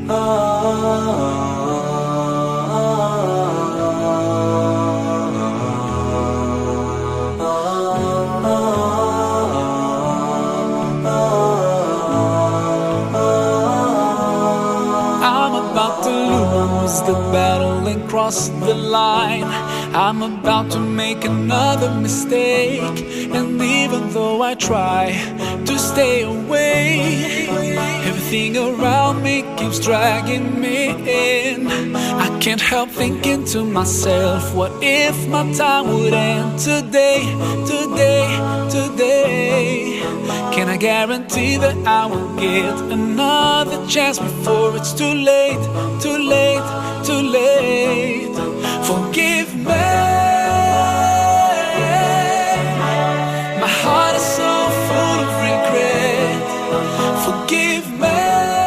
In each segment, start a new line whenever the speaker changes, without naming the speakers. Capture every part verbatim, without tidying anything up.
The battle and cross the line. I'm about to make another mistake, and even though I try to stay away, everything around me keeps dragging me in. I can't help thinking to myself, what if my time would end today, today, today? Can I guarantee that I will get another chance before it's too late, too late, too late? Forgive me. My heart is so full of regret. Forgive me.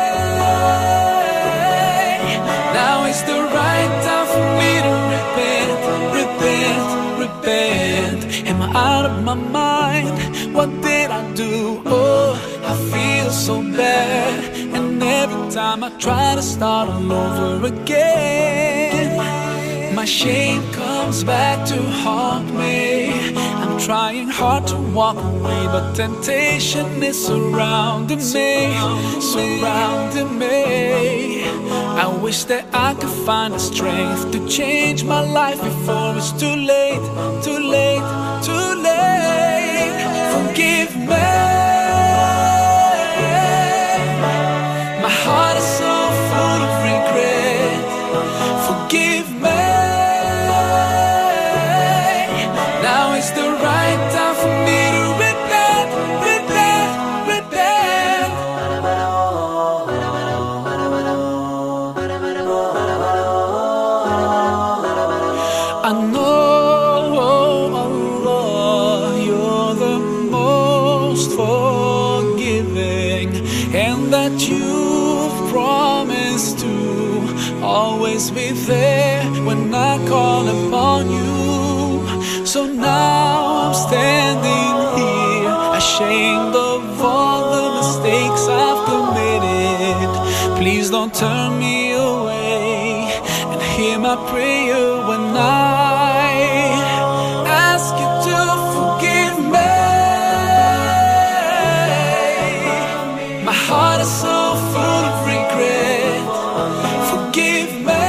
Now is the right time for me to repent, repent, repent. Am I out of my mind? What did I do? Oh, I feel so bad. And every time I try to start all over again, my shame comes back to haunt me. I'm trying hard to walk away, but temptation is surrounding me, surrounding me. I wish that I could find the strength to change my life before it's too late, too late, too late. Forgive me. My heart is so full of regret. Forgive me. Now is the right time for me to repent, repent, repent. I know, Allah, you're the most forgiving, and that you've promised to always be there when I call upon you. So now I'm standing here, ashamed of all the mistakes I've committed. Please don't turn me away, and hear my prayer when I ask you to forgive me. My heart is so full of regret. Forgive me.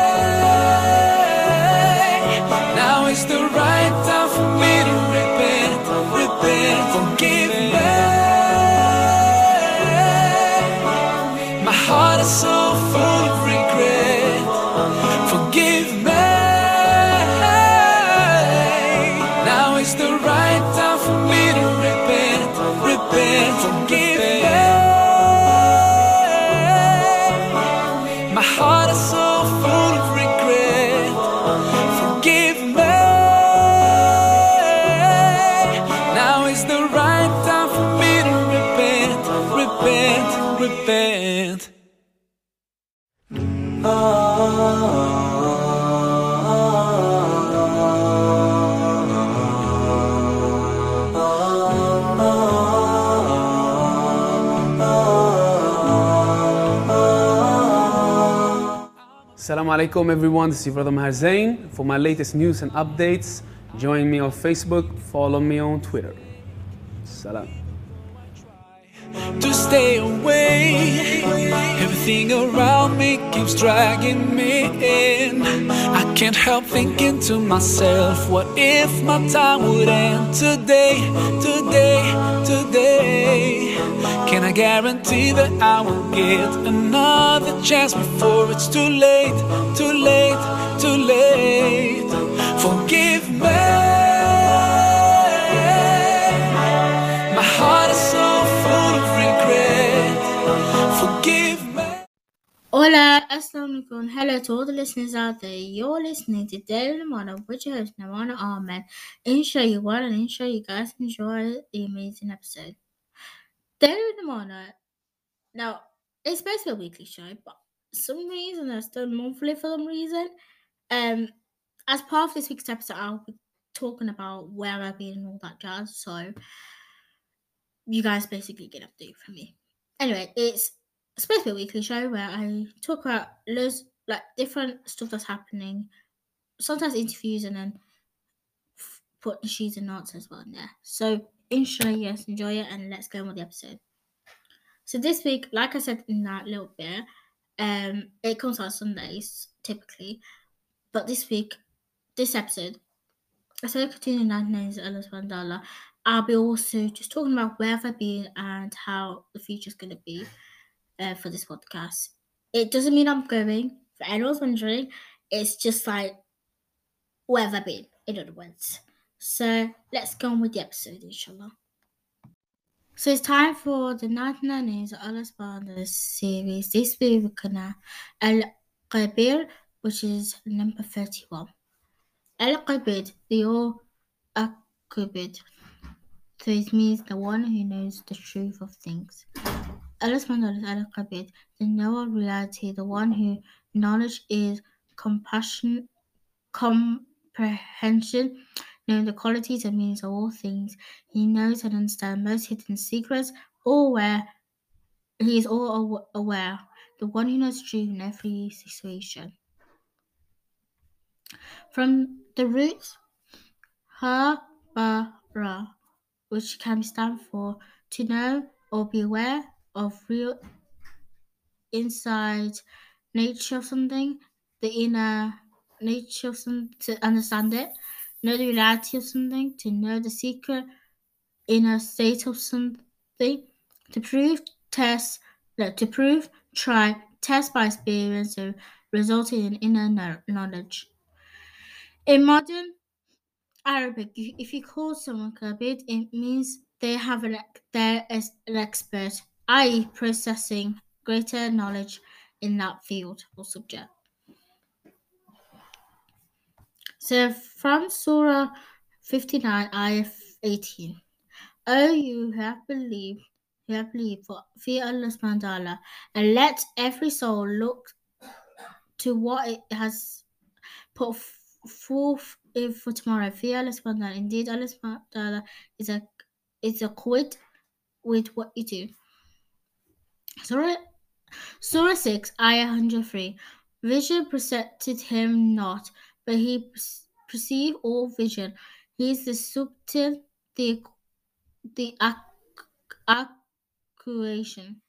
Now is the right time for me to repent, repent. Forgive me. My heart is so full of regret. Forgive me. Now is the right time for me to repent, repent. Forgive me. My heart is so full of regret. Forgive me. Now is the right time for me to repent, repent, repent.
Assalamu alaikum everyone, this is your brother Maher Zain. For my latest news and updates, join me on Facebook, follow me on Twitter. Salam.
To stay away, everything around me keeps dragging me in. I can't help thinking to myself, what if my time would end today, today, today? Can I guarantee that I will get another chance before it's too late, too late, too late? Forgive me. My heart is so full of regret. Forgive me.
Hola, assalamu alaikum. Hello to all the listeners out there. You're listening to Daily Namana with your host Namana Ahmed. Inshallah you well and inshallah you guys enjoy the amazing episode. Daily Namana. Now, it's basically a weekly show, but for some reason it's done monthly for some reason. Um, as part of this week's episode, I'll be talking about where I've been and all that jazz. So you guys basically get an update from me. Anyway, it's supposed to be a weekly show where I talk about loads like different stuff that's happening. Sometimes interviews and then f- put the sheets and notes as well in there. So inshallah, yes, enjoy it and let's go on with the episode. So this week, like I said in that little bit, um, it comes out Sundays typically, but this week, this episode, instead of continuing that names Allah subhanahu wa ta'ala, I'll be also just talking about where I've been and how the future's going to be uh, for this podcast. It doesn't mean I'm going. For anyone's wondering, it's just like where have I been, in other words. So let's go on with the episode, inshallah. So it's time for the ninety-nine Names of Allah subhanahu wa ta'ala series. This week we're gonna Al-Qabir, which is number thirty-one. Al-Qabid, the all Akubid. So it means the one who knows the truth of things. Allah subhanahu wa ta'ala is Al-Qabid, the knower of reality, the one who knowledge is compassion, comprehension, knowing the qualities and meanings of all things. He knows and understands most hidden secrets, all aware. He is all aware, the one who knows truth in every situation. From the roots ha, ba, ra, which can stand for to know or be aware of real inside nature of something, the inner nature of something, to understand it, know the reality of something, to know the secret inner state of something, to prove, test, no, to prove, try, test by experience, so resulting in inner knowledge. In modern Arabic, if you call someone Kabid, it means they have an they're an expert, that is, possessing greater knowledge in that field or subject. So from Surah fifty-nine, Ayah eighteen. O you who have believed, who have believed, for fear Allah subhanahu wa ta'ala, and let every soul look to what it has put forth for tomorrow. Fear Allah subhanahu wa ta'ala. Indeed, Allah subhanahu wa ta'ala is a is acquainted with what you do. Surah Surah six, Ayah one hundred three. Vision presented him not, but he perceived all vision. He is the subtle, the the accusation.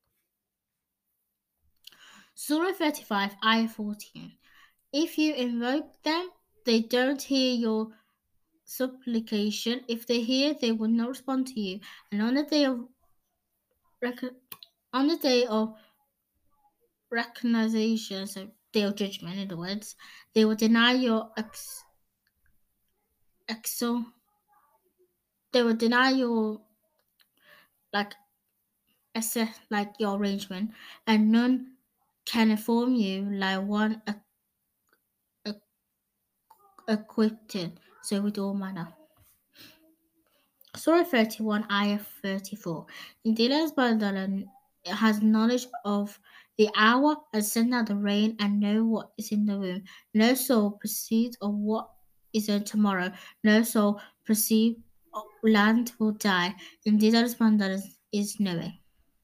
Surah thirty-five, Ayah fourteen. If you invoke them, they don't hear your supplication. If they hear, they will not respond to you. And on the day of rec- on the day of recognition, so day of judgment, in other words, they will deny your ex- exo. They will deny your like assess like your arrangement, and none can inform you like one acquitted. So with all manner. Surah thirty-one, Ayah thirty-four. Indeed, Allah has knowledge of the hour and send out the rain and know what is in the womb. No soul perceives of what is in tomorrow. No soul perceives land will die. Indeed, Allah is knowing.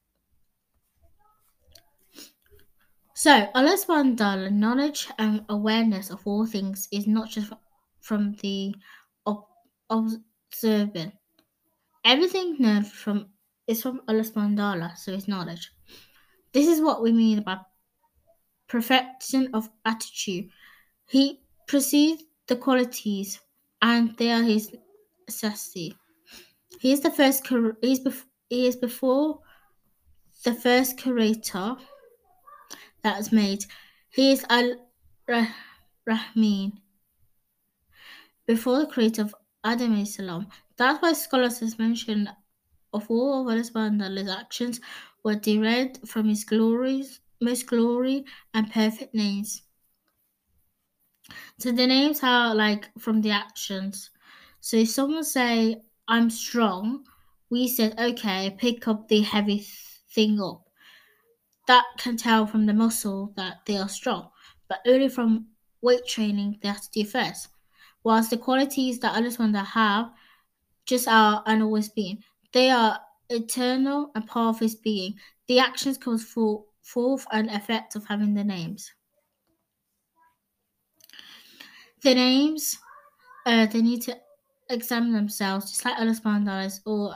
So, Allah subhanahu wa ta'ala, knowledge and awareness of all things is not just from the observant. Everything known from is from Allah subhanahu wa ta'ala, so it's knowledge. This is what we mean by perfection of attitude. He perceives the qualities, and they are his necessity. He is the first. He is, bef- he is before the first creator that was made. He is Al-Rahmin, before the creator of Adam alayhi salam. That's why scholars has mentioned of all of Allah subhanahu wa ta'ala's actions were derived from his glories, most glory and perfect names. So the names are like from the actions. So if someone say, I'm strong, we said, okay, pick up the heavy thing up. That can tell from the muscle that they are strong, but only from weight training they have to do first. Whilst the qualities that Allah subhanahu wa ta'ala have just are and always been, they are eternal and part of his being. The actions comes for, forth and effect of having the names. The names, uh, they need to examine themselves, just like Alice Bandaris or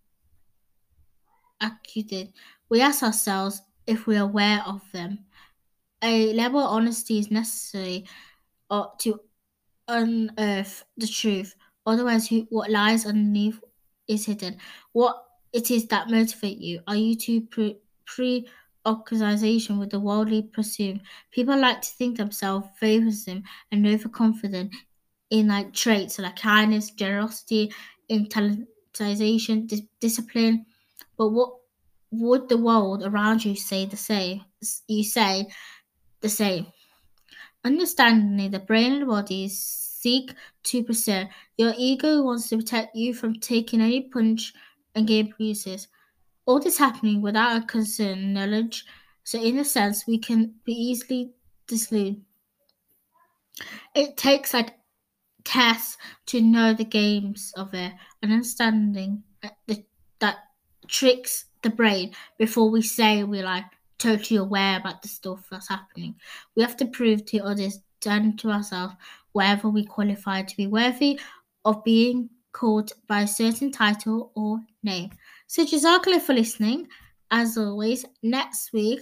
Aku did. We ask ourselves if we are aware of them. A level of honesty is necessary uh, to unearth the truth. Otherwise, who, what lies underneath is hidden. What it is that motivate you? Are you too pre- preoccupation with the worldly pursuit? People like to think themselves favourism and overconfident in like traits like kindness, generosity, intellectualization, dis- discipline. But what would the world around you say the same? You say the same. Understanding the brain and the body seek to preserve. Your ego wants to protect you from taking any punch and gain bruises. All this happening without a concern knowledge. So in a sense, we can be easily disillusioned. It takes like tests to know the games of it and understanding the, that tricks the brain before we say we're like totally aware about the stuff that's happening. We have to prove to others and to ourselves whether we qualify to be worthy of being called by a certain title or name. So Jazakallah for listening. As always, next week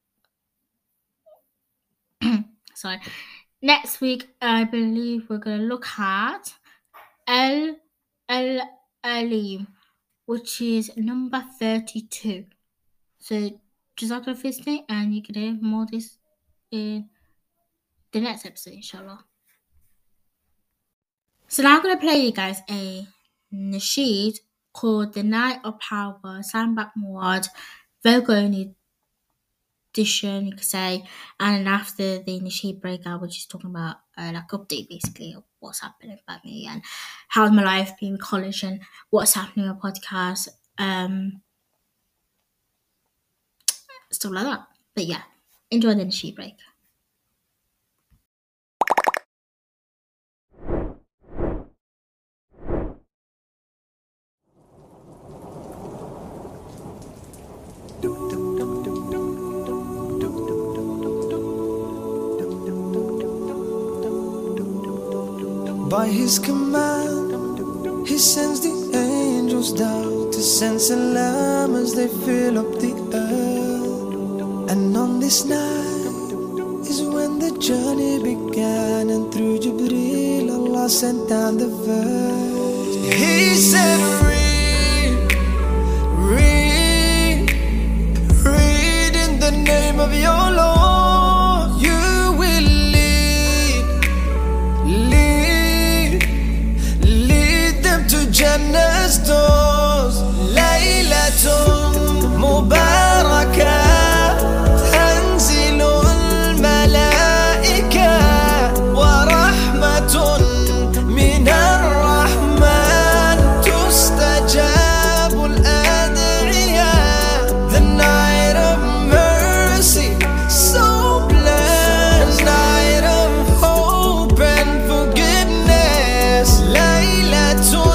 sorry. Next week I believe we're gonna look at El El Alim, which is number thirty-two. So Jazakallah for listening, and you can hear more of this in the next episode, inshallah. So now I'm gonna play you guys a nasheed called The Night of Power, Sandbach Muad, Vogoni edition, you could say, and after the nasheed breakout, which is talking about uh, like update basically of what's happening about me and how's my life being in college and what's happening on podcast, um, stuff like that. But yeah, enjoy the nasheed break.
By his command, he sends the angels down to send salam as they fill up the earth. And on this night is when the journey began, and through Jibreel Allah sent down the verse. He said, read, read, read in the name of your Lord. Jannah's doors, Laylatun Mubarakah, Tanzilul Malaika, wa rahmatun minar Rahman, tustajabul ad'iya. The night of mercy, so blessed, night of hope and forgiveness, Laylatun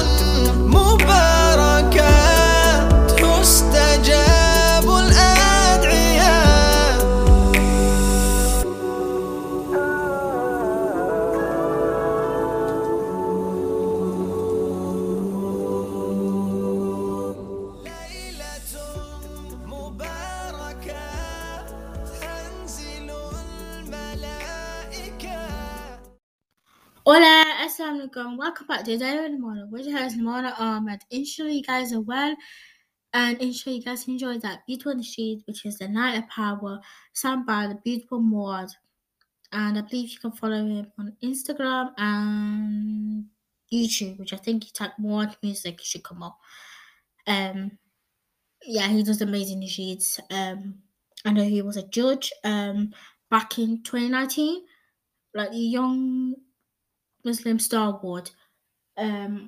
Hola, assalamu alaikum. Welcome back to Daily Namana, which has Namana Ahmed. Inshallah, you guys are well, and inshallah, you guys enjoyed that beautiful nasheed, which is The Night of Power, sung by the beautiful Muad. And I believe you can follow him on Instagram and YouTube, which I think you type Muad Music, it should come up. Um, yeah, he does amazing nasheeds. Um, I know he was a judge um back in twenty nineteen, like the young Muslim Star Award. Um,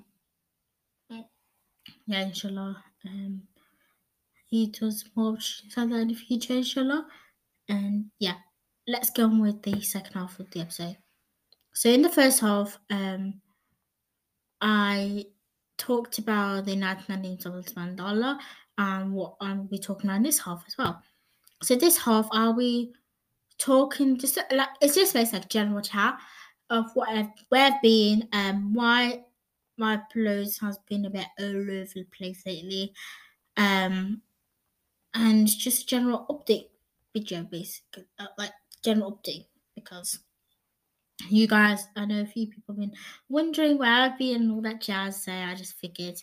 yeah, inshallah. Um, he does more like that in the future, inshallah. And yeah, let's go on with the second half of the episode. So in the first half, um, I talked about the ninety-nine names of Mandala and what I'll be talking about in this half as well. So this half, I'll be talking just like it's just basically like general chat of what I've where I've been and why my uploads has been a bit all over the place lately. Um and just a general update video basically. Uh, like general update because you guys, I know a few people have been wondering where I've been and all that jazz, so I just figured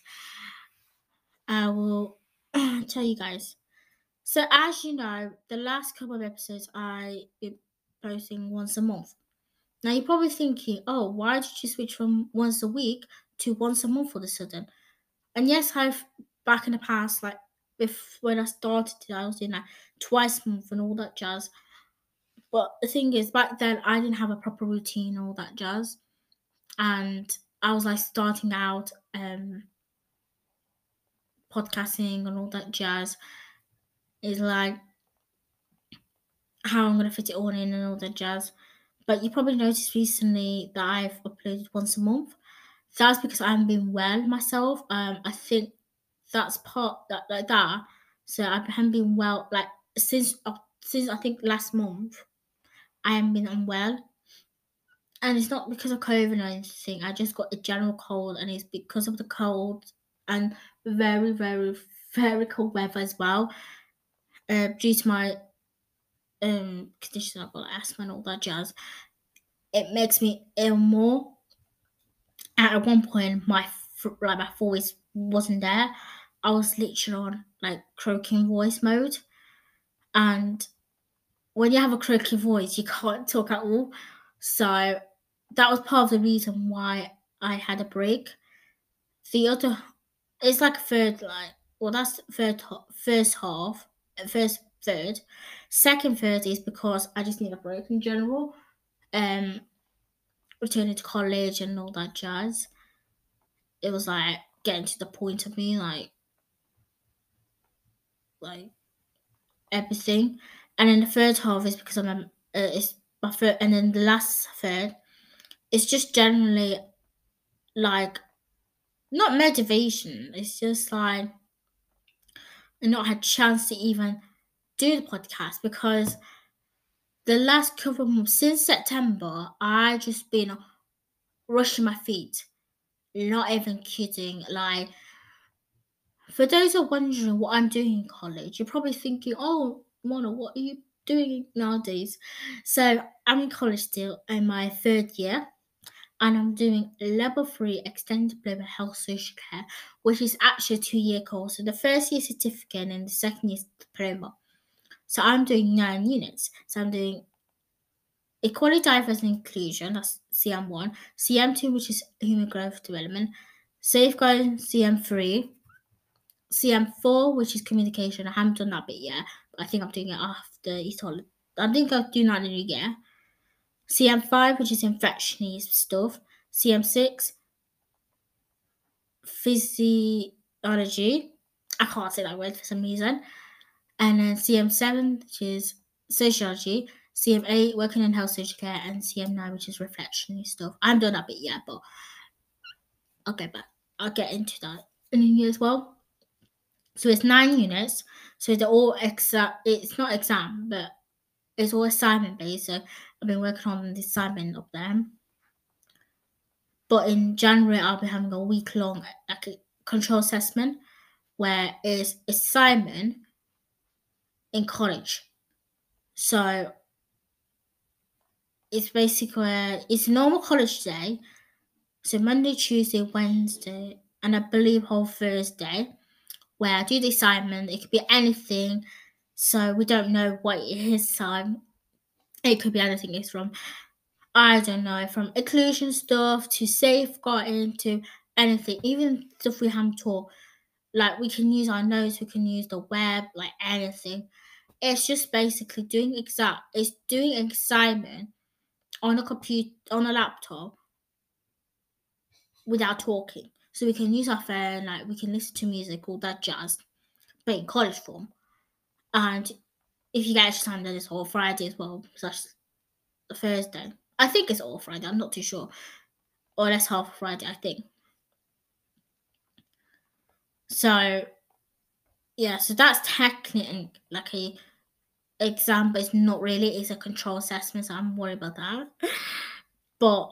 I will tell you guys. So as you know, the last couple of episodes I been posting once a month. Now you're probably thinking, oh, why did you switch from once a week to once a month all of a sudden? And yes, I've back in the past, like if when I started, I was doing like twice a month and all that jazz. But the thing is, back then I didn't have a proper routine, all that jazz, and I was like starting out um podcasting and all that jazz. Is like how I'm gonna fit it all in and all that jazz. But you probably noticed recently that I've uploaded once a month. That's because I haven't been well myself. Um, I think that's part that like that. So I haven't been well like since uh, since I think last month. I haven't been unwell, and it's not because of COVID or anything. I just got a general cold, and it's because of the cold and very very very cold weather as well. Uh, due to my um condition, I've got asthma and all that jazz. It makes me ill more. And at one point, my like my voice wasn't there. I was literally on like croaking voice mode, and when you have a croaky voice, you can't talk at all. So that was part of the reason why I had a break. The other, it's like a third, like well, that's third first half, first third. Second third is because I just need a break in general. Um, returning to college and all that jazz. It was like getting to the point of me, like, like everything. And then the third half is because I'm, uh, it's my third, and then the last third, it's just generally like not motivation. It's just like I not had chance to even do the podcast because the last couple of months since September, I just been rushing my feet. Not even kidding. Like, for those who are wondering what I'm doing in college, you're probably thinking, oh, Mona, what are you doing nowadays? So, I'm in college still in my third year, and I'm doing level three extended diploma health social care, which is actually a two year course. So, the first year certificate and the second year diploma. So, I'm doing nine units. So, I'm doing equality, diversity, and inclusion, that's C M one, C M two, which is human growth development, safeguarding, C M three, C M four, which is communication. I haven't done that bit yet, but I think I'm doing it after it's all. I think I'll do that in a year. C M five, which is infectious stuff. C M six, physiology. I can't say that word for some reason. And then C M seven, which is sociology. C M eight, working in health social care. And C M nine, which is reflection stuff. I haven't done that bit yet, but I'll get back. I'll get into that in a year as well. So it's nine units. So they're all exam. It's not exam, but it's all assignment based. So I've been working on the assignment of them. But in January, I'll be having a week long like a control assessment, where it's assignment in college. So it's basically it's a normal college day. So Monday, Tuesday, Wednesday, and I believe whole Thursday, where I do the assignment. It could be anything. So we don't know what it is. So it could be anything. It's from, I don't know, from inclusion stuff to safeguarding to anything. Even stuff we haven't taught. Like we can use our notes, we can use the web, like anything. It's just basically doing exact. It's doing an assignment on a computer, on a laptop, without talking. So we can use our phone, like we can listen to music, all that jazz, but in college form. And if you get extra time, then it's all Friday as well. So that's Thursday. I think it's all Friday. I'm not too sure. Or that's half Friday, I think. So yeah, so that's technically like a exam, but it's not really. It's a control assessment, so I'm worried about that. But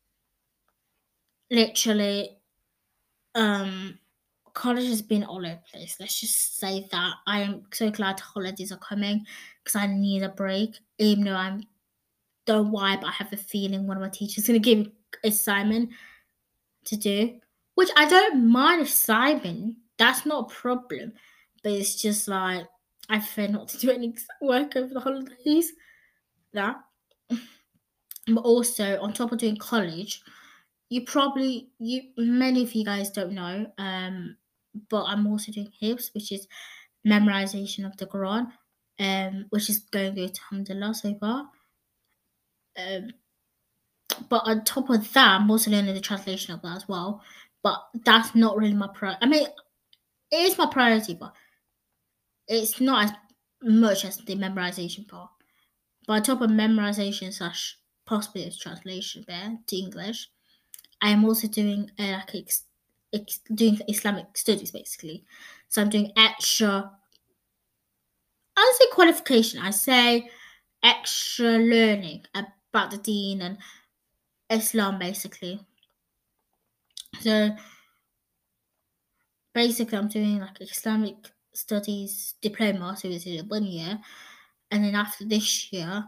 literally, um, college has been all over the place. Let's just say that I am so glad holidays are coming because I need a break. Even though I'm don't know why, but I have a feeling one of my teachers is going to give me assignment to do, which I don't mind assignment. That's not a problem, but it's just like I prefer not to do any work over the holidays. That, but also on top of doing college, you probably you many of you guys don't know, um, but I'm also doing HIPS, which is memorization of the Quran, um, which is going good, alhamdulillah, so far. Um, but on top of that, I'm also learning the translation of that as well. But that's not really my priority. I mean, it is my priority, but it's not as much as the memorization part. But on top of memorization slash possibly translation there to English, I am also doing uh, like ex, ex, doing Islamic studies basically. So I'm doing extra. I don't say qualification. I say extra learning about the Deen and Islam basically. So basically, I'm doing like Islamic studies diploma, so it's one year, and then after this year,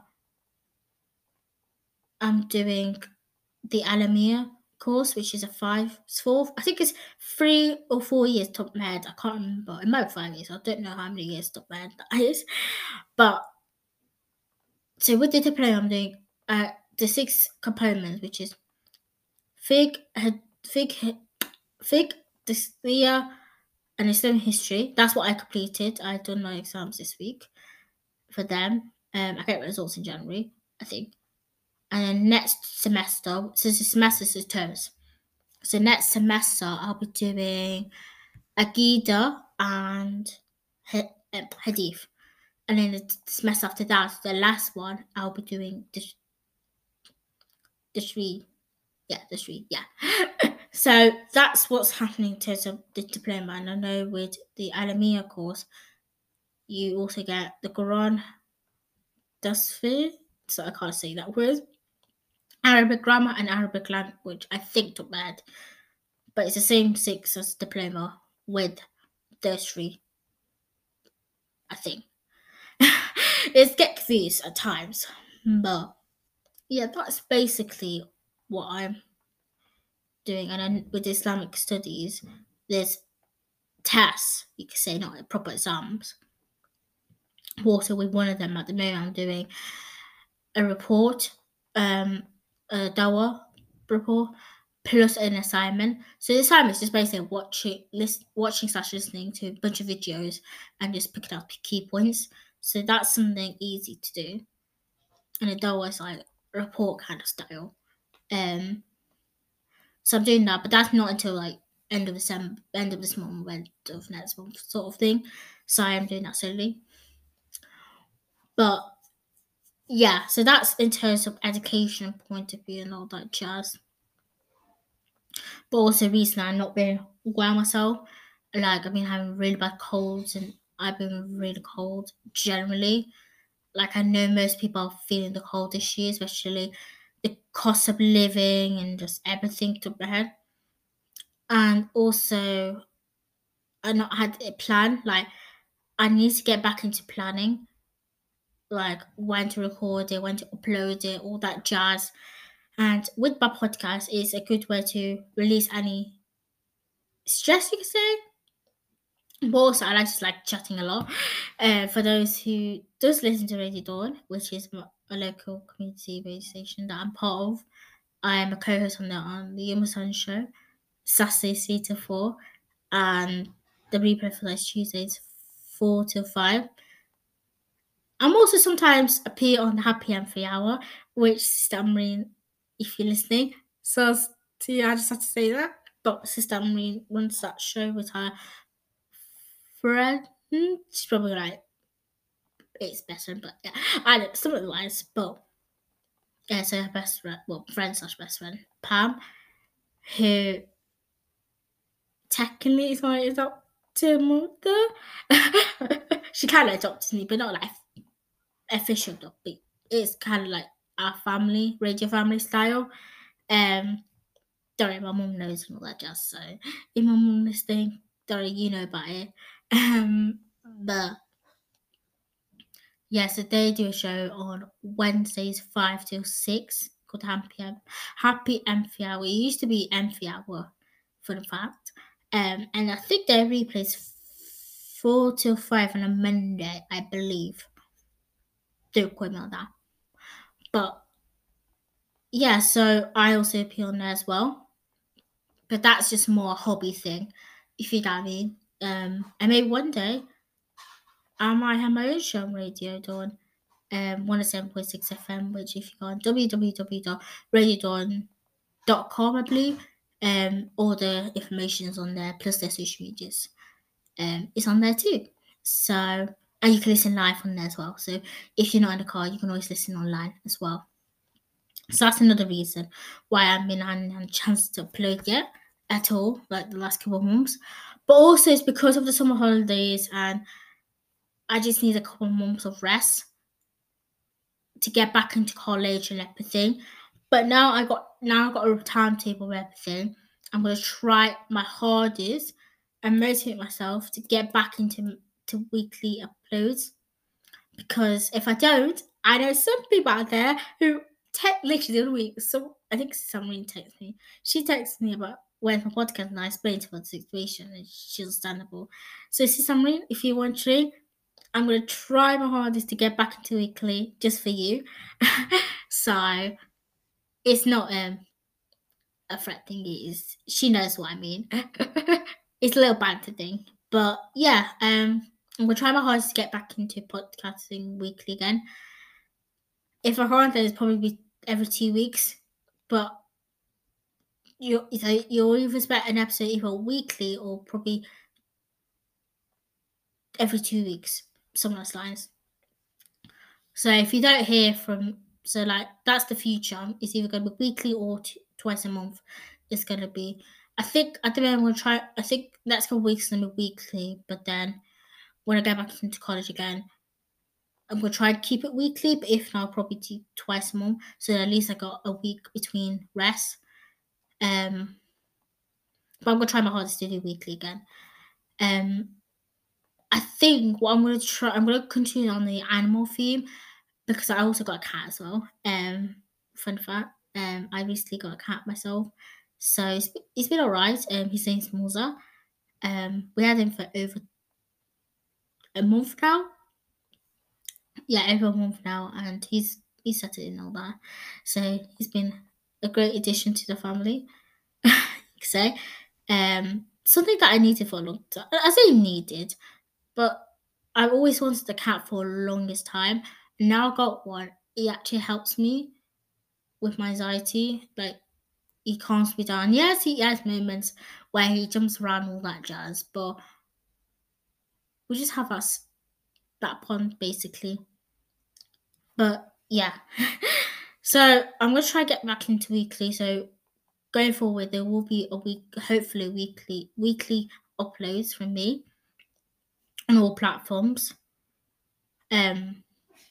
I'm doing the Alamia course, which is a five, it's four, I think it's three or four years top of my head. I can't remember. It might be five years. I don't know how many years top of my head that is. But so with the diploma, I'm doing uh, the six components, which is Fig, Fig, Fig, Dyslexia, and Islamic history. That's what I completed. I done my exams this week for them. Um, I get results in January, I think. And then next semester, since the semester is terms, so next semester I'll be doing Agida and Hadith. And then the semester after that, the last one, I'll be doing the the three, yeah, the three, yeah. So that's what's happening in terms of the diploma. And I know with the Alamia course, you also get the Quran, Dasfir, so I can't say that word, Arabic grammar and Arabic language. I think took bad, but it's the same six as diploma with those three. I think it's get confused at times, but yeah, that's basically what I'm doing. And then with Islamic studies, there's tests, you could say, not proper exams. Also, with one of them at the moment, I'm doing a report, um, a Dawa report, plus an assignment. So the assignment is just basically watching, list, watching slash listening to a bunch of videos and just picking up key points. So that's something easy to do. And the Dawa is like report kind of style. Um, so I'm doing that, but that's not until like end of December, end of this month, end of next month, sort of thing. So I am doing that slowly. But yeah, so that's in terms of education point of view and all that jazz. But also recently I'm not been well myself. Like I've been having really bad colds and I've been really cold generally. Like I know most people are feeling the cold this year, especially the cost of living and just everything to bed. And also I not had a plan. Like I need to get back into planning. Like when to record it, when to upload it, all that jazz. And with my podcast, it's a good way to release any stress, you could say. But also, I like just like chatting a lot. Uh, for those who does listen to Radio Dawn, which is a local community radio station that I'm part of, I am a co-host on the on the Yuma Sun Show, Saturdays three to four, and the replay for those Tuesdays four till five. I'm also sometimes appear on the Happy and Free Hour, which Sister Amreen, if you're listening, so yeah, I just have to say that. But Sister Amreen runs that show with her friend. She's probably like it's best friend, but yeah, I don't some of the lines. But yeah, so her best friend, well, friend slash best friend, Pam, who technically is my is not adopted mother. She kind of adopted me, but not like official adopted. It's kind of like our family, radio family style. Um, Sorry, my mum knows and all that jazz. So if my mum listening, sorry, you know about it. Um, but yeah, so they do a show on Wednesdays five till six called Happy Em- Happy Empty Hour. It used to be Empty Hour, fun fact. Um, and I think their replays four till five on a Monday, I believe. Don't quote me on that. But yeah, so I also appear on there as well. But that's just more a hobby thing, if you know what I mean. Um, and maybe one day I might have my own show on Radio Dawn, um, one oh seven point six F M, which if you go on w w w dot radio dawn dot com, I believe, um, all the information is on there, plus their social medias. Um, it's on there too. So, and you can listen live on there as well. So if you're not in the car, you can always listen online as well. So that's another reason why I haven't been having a chance to upload yet at all, like the last couple of months. But also it's because of the summer holidays and I just need a couple of months of rest to get back into college and everything. But now I got now I got a timetable and everything. I'm gonna try my hardest and motivate myself to get back into to weekly uploads. Because if I don't, I know some people out there who te- literally the other week, so I think someone texted me. She texted me about where's my podcast and I explained to her the situation and she's understandable. So see Samreen, if you're wondering, I'm gonna try my hardest to get back into weekly just for you. So it's not um a threat thing, it is she knows what I mean. It's a little banter thing. But yeah, um I'm gonna try my hardest to get back into podcasting weekly again. If I can't, then it's probably be every two weeks. But you either you'll either expect an episode either weekly or probably every two weeks, some of those lines. So if you don't hear from, so like that's the future. It's either going to be weekly or t- twice a month. It's going to be. I think at the moment I'm going to try. I think next couple of weeks going to be weekly, but then when I get back into college again, I'm going to try to keep it weekly. But if not, I'll probably do twice a month. So at least I got a week between rest. Um, but I'm going to try my hardest to do weekly again. Um, I think what I'm going to try. I'm going to continue on the animal theme. Because I also got a cat as well. Um, fun fact. Um, I recently got a cat myself, so it's, it's been alright. Um, his name's Moza. Um, we had him for over a month now. Yeah, over a month now, and he's he's settled in all that. So he's been a great addition to the family. So, um, something that I needed for a long time. I say needed, but I've always wanted a cat for the longest time. Now I got one. It actually helps me with my anxiety. Like, he calms me down. Yes, he has moments where he jumps around all that jazz, but we just have us that bond basically. But yeah. So I'm gonna try to get back into weekly. So going forward there will be a week hopefully weekly weekly uploads from me on all platforms. Um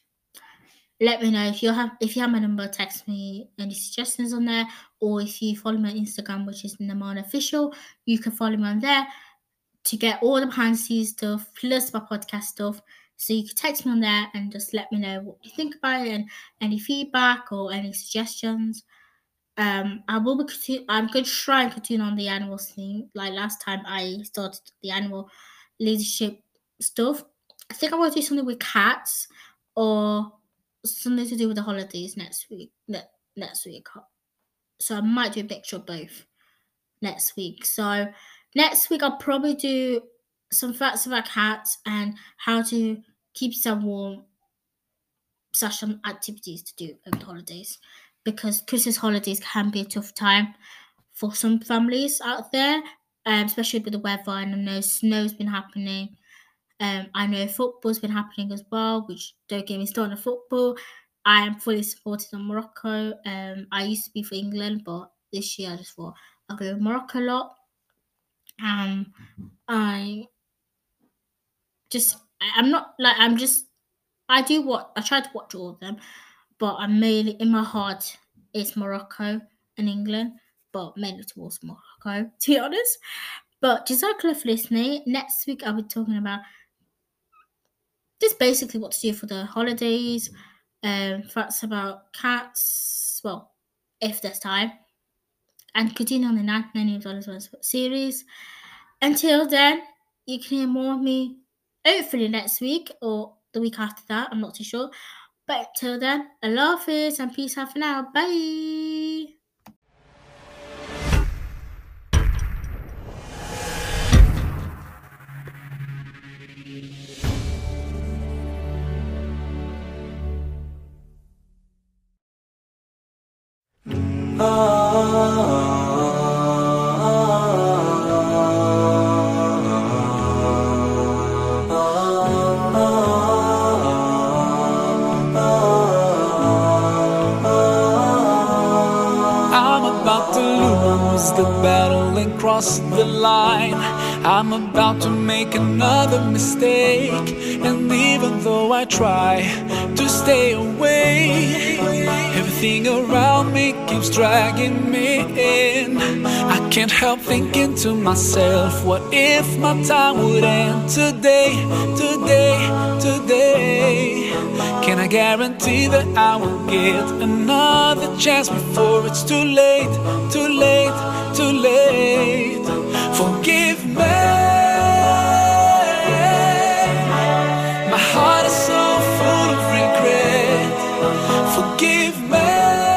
let me know if you have if you have my number, text me any suggestions on there, or if you follow me on Instagram, which is Naman Official, you can follow me on there to get all the behind the scenes stuff plus my podcast stuff. So you can text me on there and just let me know what you think about it and any feedback or any suggestions. Um, I will be continue, I'm going to try and continue on the animal thing. Like last time I started the animal leadership stuff. I think I'm going to do something with cats or something to do with the holidays next week. Ne- next week. So I might do a mixture of both next week. So next week I'll probably do some facts about cats and how to keep yourself warm, slash some activities to do over the holidays. Because Christmas holidays can be a tough time for some families out there, um, especially with the weather. And I know snow's been happening. Um, I know football's been happening as well, which don't get me started on football. I am fully supported on Morocco. Um, I used to be for England, but this year I just thought I'll go with Morocco a lot. Um, I just I'm not like I'm just I do what I try to watch all of them, but I'm mainly in my heart it's Morocco and England, but mainly towards Morocco, to be honest. But Jazakallah for listening. Next week I'll be talking about just basically what to do for the holidays, um, facts about cats, well, if there's time, and continue on the ninety-nine dollars series. Until then, you can hear more of me hopefully next week or the week after that, I'm not too sure. But till then, Allah Hafiz and peace out for now. Bye.
The battle and cross the line. I'm about to make another mistake, and even though I try to stay away, everything around me keeps dragging me in. I can't help thinking to myself, what if my time would end today, today, today? Can I guarantee that I will get another chance before it's too late, too late, too late? Forgive me. My heart is so full of regret. Forgive me.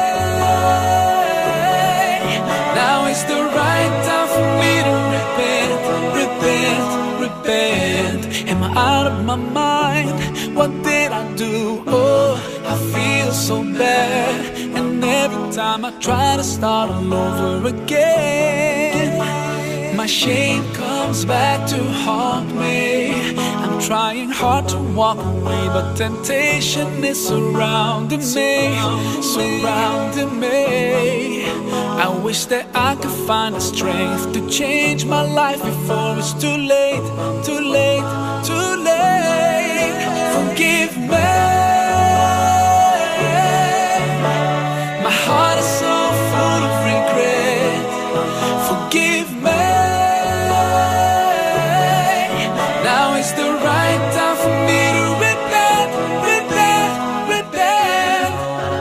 Now is the right time for me to repent, repent, repent. Am I out of my mind? What did I do? Oh, I feel so bad. And every time I try to start all over again, my shame comes back to haunt me. I'm trying hard to walk away, but temptation is surrounding me, surrounding me. I wish that I could find the strength to change my life before it's too late, too late, too late. Forgive me. My heart is so full of regret. Forgive me. Now is the right time for me to repent, repent, repent.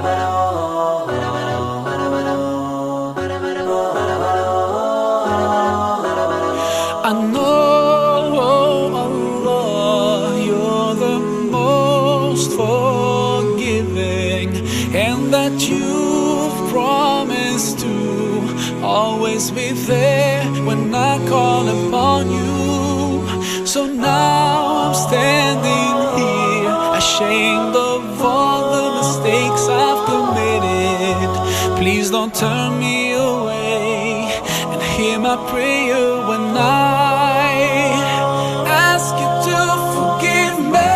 I know, Allah, you're the most forgiving, and that you've promised to always be there when I call upon you. So now I'm standing here, ashamed of all the mistakes I've committed. Please don't turn me away, and hear my prayer when I ask you to forgive me.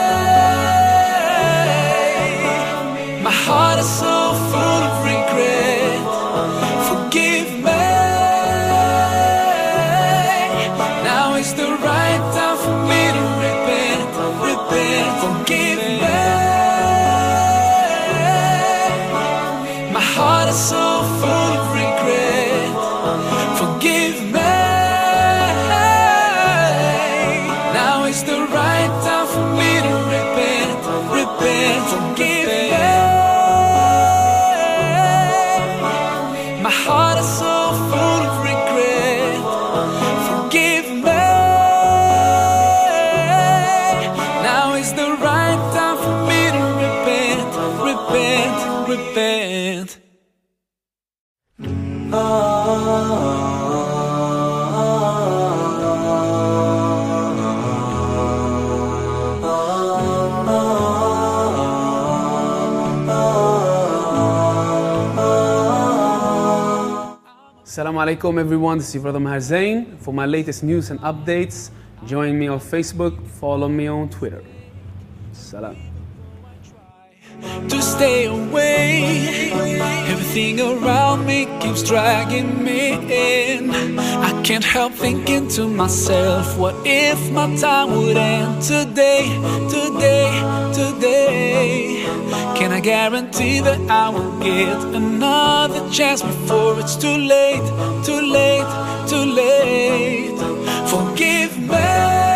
My heart is so full of regret. Forgive me. Now is the right time for me to repent, repent. Forgive me. My heart is so full of regret. Forgive me. Now is the right time for me to repent, repent. Forgive me. My heart is so full of regret. Forgive me. Now is the right time for me to repent, repent, repent.
Assalamu alaikum everyone, this is your brother Maher Zain. For my latest news and updates, join me on Facebook, follow me on Twitter. Salam.
To stay away, everything Everything around me keeps dragging me in. I can't help thinking to myself, what if my time would end today, today, today? Can I guarantee that I will get another chance before it's too late, too late, too late? Forgive me